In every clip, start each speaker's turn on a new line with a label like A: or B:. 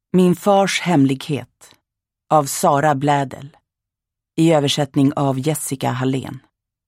A: Min fars hemlighet av Sara Blädel i översättning av Jessica Hallén.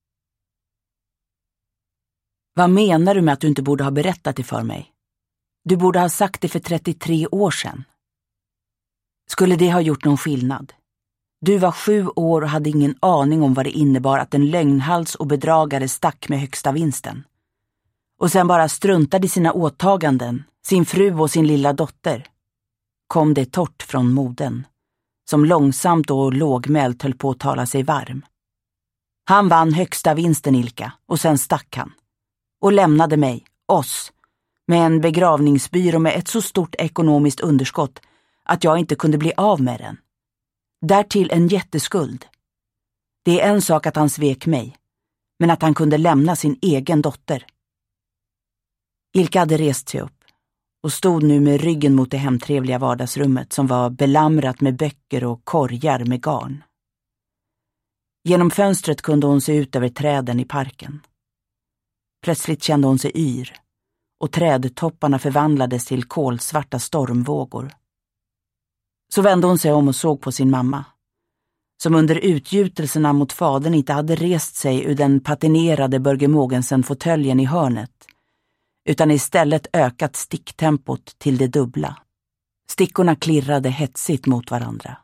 A: Vad menar du med att du inte borde ha berättat det för mig? Du borde ha sagt det för 33 år sedan. Skulle det ha gjort någon skillnad? Du var 7 år och hade ingen aning om vad det innebar att en lögnhals och bedragare stack med högsta vinsten. Och sen bara struntade i sina åtaganden, sin fru och sin lilla dotter. Kom det torrt från modern, som långsamt och lågmält höll på att tala sig varm. Han vann högsta vinsten, Ilka, och sen stack han. Och lämnade mig, oss, med en begravningsbyrå med ett så stort ekonomiskt underskott att jag inte kunde bli av med den. Därtill en jätteskuld. Det är en sak att han svek mig, men att han kunde lämna sin egen dotter. Ilka hade rest sig upp och stod nu med ryggen mot det hemtrevliga vardagsrummet som var belamrat med böcker och korgar med garn. Genom fönstret kunde hon se ut över träden i parken. Plötsligt kände hon sig yr och trädtopparna förvandlades till kolsvarta stormvågor. Så vände hon sig om och såg på sin mamma, som under utgjutelserna mot fadern inte hade rest sig ur den patinerade Börge Mogensen-fåtöljen i hörnet, utan istället ökat sticktempot till det dubbla. Stickorna klirrade hetsigt mot varandra.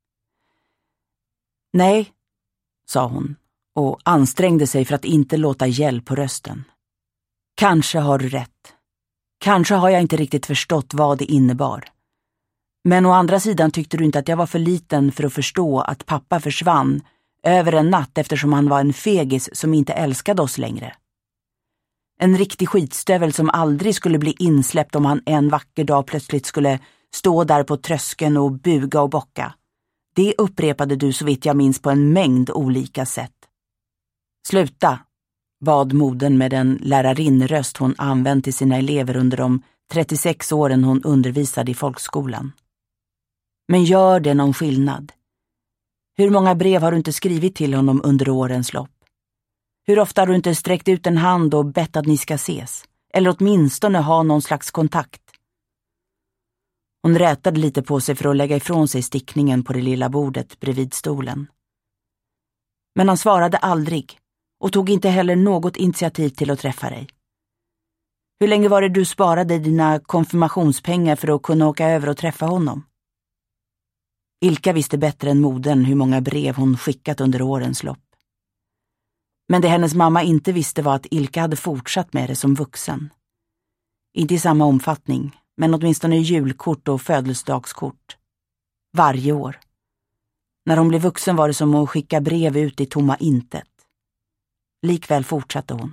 A: Nej, sa hon och ansträngde sig för att inte låta gäll på rösten. Kanske har du rätt. Kanske har jag inte riktigt förstått vad det innebar. Men å andra sidan tyckte du inte att jag var för liten för att förstå att pappa försvann över en natt eftersom han var en fegis som inte älskade oss längre. En riktig skitstövel som aldrig skulle bli insläppt om han en vacker dag plötsligt skulle stå där på tröskeln och buga och bocka. Det upprepade du så vitt jag minns på en mängd olika sätt. Sluta, bad modern med den lärarinnröst hon använt till sina elever under de 36 åren hon undervisade i folkskolan. Men gör det någon skillnad? Hur många brev har du inte skrivit till honom under årens lopp? Hur ofta har du inte sträckt ut en hand och bett att ni ska ses? Eller åtminstone ha någon slags kontakt? Hon rätade lite på sig för att lägga ifrån sig stickningen på det lilla bordet bredvid stolen. Men han svarade aldrig och tog inte heller något initiativ till att träffa dig. Hur länge var det du sparade dina konfirmationspengar för att kunna åka över och träffa honom? Ilka visste bättre än modern hur många brev hon skickat under årens lopp. Men det hennes mamma inte visste var att Ilka hade fortsatt med det som vuxen. Inte i samma omfattning, men åtminstone julkort och födelsedagskort. Varje år. När hon blev vuxen var det som att skicka brev ut i tomma intet. Likväl fortsatte hon.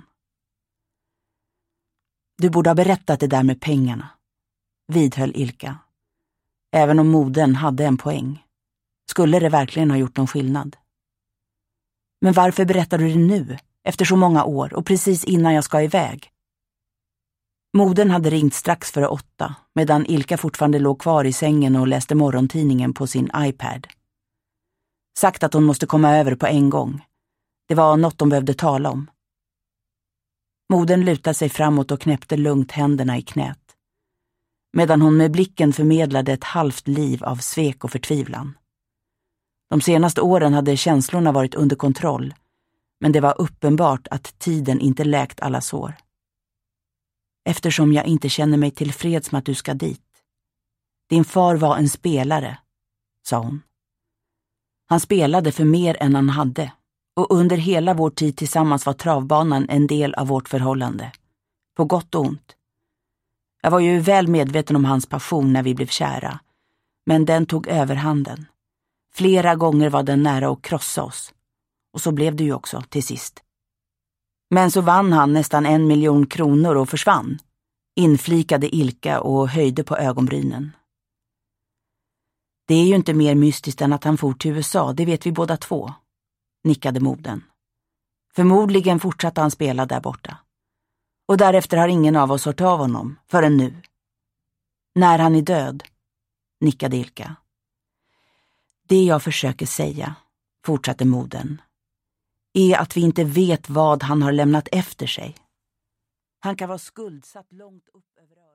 A: Du borde ha berättat det där med pengarna, vidhöll Ilka. Även om modern hade en poäng. Skulle det verkligen ha gjort någon skillnad? Men varför berättar du det nu, efter så många år och precis innan jag ska iväg? Modern hade ringt strax före 8, medan Ilka fortfarande låg kvar i sängen och läste morgontidningen på sin iPad. Sagt att hon måste komma över på en gång. Det var något de behövde tala om. Modern lutade sig framåt och knäppte lugnt händerna i knät, medan hon med blicken förmedlade ett halvt liv av svek och förtvivlan. De senaste åren hade känslorna varit under kontroll, men det var uppenbart att tiden inte läkt alla sår. Eftersom jag inte känner mig tillfreds med att du ska dit. Din far var en spelare, sa hon. Han spelade för mer än han hade, och under hela vår tid tillsammans var travbanan en del av vårt förhållande. På gott och ont. Jag var ju väl medveten om hans passion när vi blev kära, men den tog överhanden. Flera gånger var den nära att krossa oss. Och så blev det ju också till sist. Men så vann han nästan 1 miljon kronor och försvann. Inflikade Ilka och höjde på ögonbrynen. Det är ju inte mer mystiskt än att han for till USA, det vet vi båda två, nickade modern. Förmodligen fortsatte han spela där borta. Och därefter har ingen av oss hört av honom, förrän nu. När han är död, nickade Ilka. Det jag försöker säga, fortsatte modern, är att vi inte vet vad han har lämnat efter sig. Han kan vara skuldsatt långt upp över öronen.